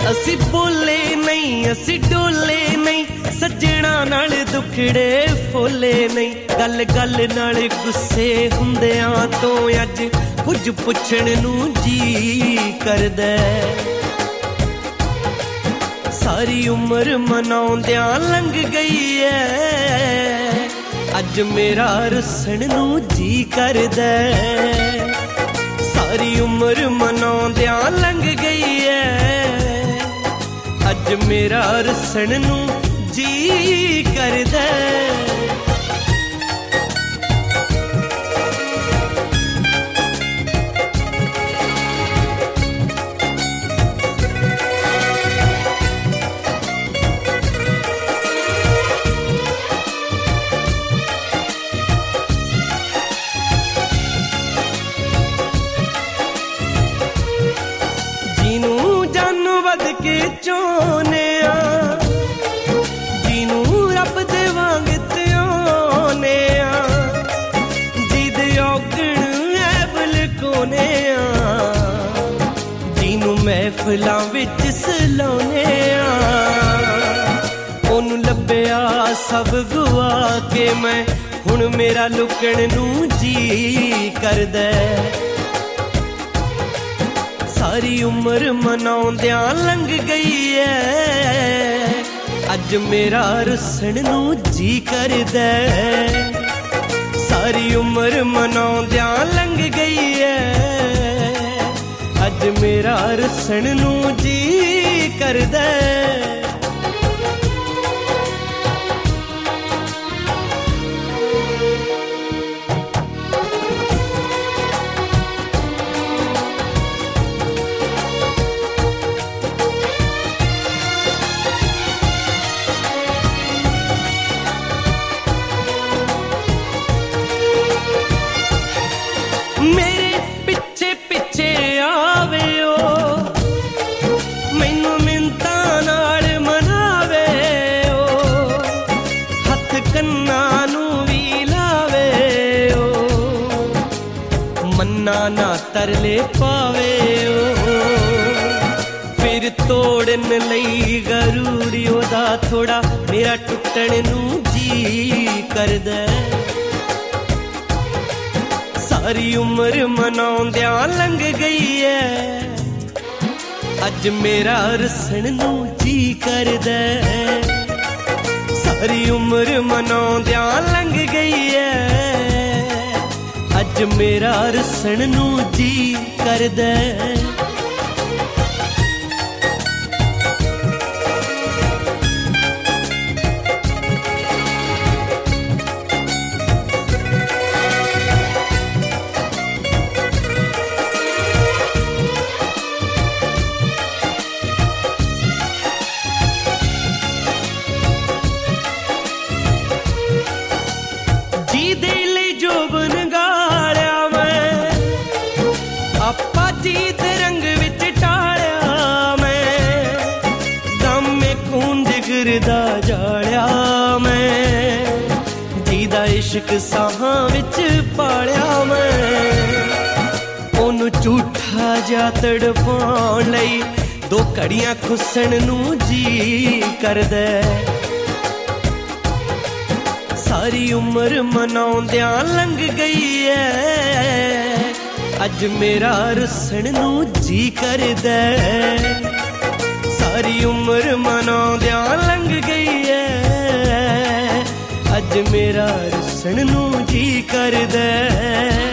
असी बोले नहीं असी डोले नहीं, सज्जणा नाल दुखड़े फोले नहीं। गल गल नाल गुस्से हुंदियां तो अज कुछ पुछण नूं जी करदा। सारी उम्र मनाउंदियां लंघ गई है, अज मेरा रुसन नूं जी करदा। सारी उम्र मनाउंदियां लंघ गई है, अज मेरा रुसन नूं जी करदा। चाहने जिनू रब दे वांग त्याने, जिद औगण ऐबल कोने, जिनू महफिलां विच सलाउने। ओनू लभ्या सब गुआ के मैं, हुण मेरा लुकण नूं जी करदा। सारी उम्र मनाउंदियां लंघ गई है, अज मेरा रुसन नूं जी करदा। सारी उम्र मनाउंदियां लंघ गई है, अज मेरा रुसन नूं जी करदा। मेरे पिछे पिछे आवे ओ, मैनू मिन्नतां नाल मनावे ओ, हथ कन्ना नूं वी लावे ओ, मन्ना ना तरले पावे ओ। फिर तोड़न लई गरूरी ओदा थोड़ा, मेरा टुटण नूं जी करदा। सारी उम्र मनाउंदियां लंघ गई है, अज मेरा रुसन नूं जी करदा। सारी उम्र मनाउंदियां लंघ गई है, अज मेरा रुसन नूं जी करदा। जी दे रंग विच टालिया मैं, दमे खून जिगर दा जालिया मैं, जी दा इश्क साहां विच पालिया मैं। ओनू झूठा जा तड़पाउण लई दो घड़ियां खुसण नूं जी करदा। सारी उम्र मनाउंदियां लंघ गई है, अज मेरा रुसन नूं जी करदा। सारी उम्र मनाउंदियां लंघ गई है, अज मेरा रुसन नूं जी करदा।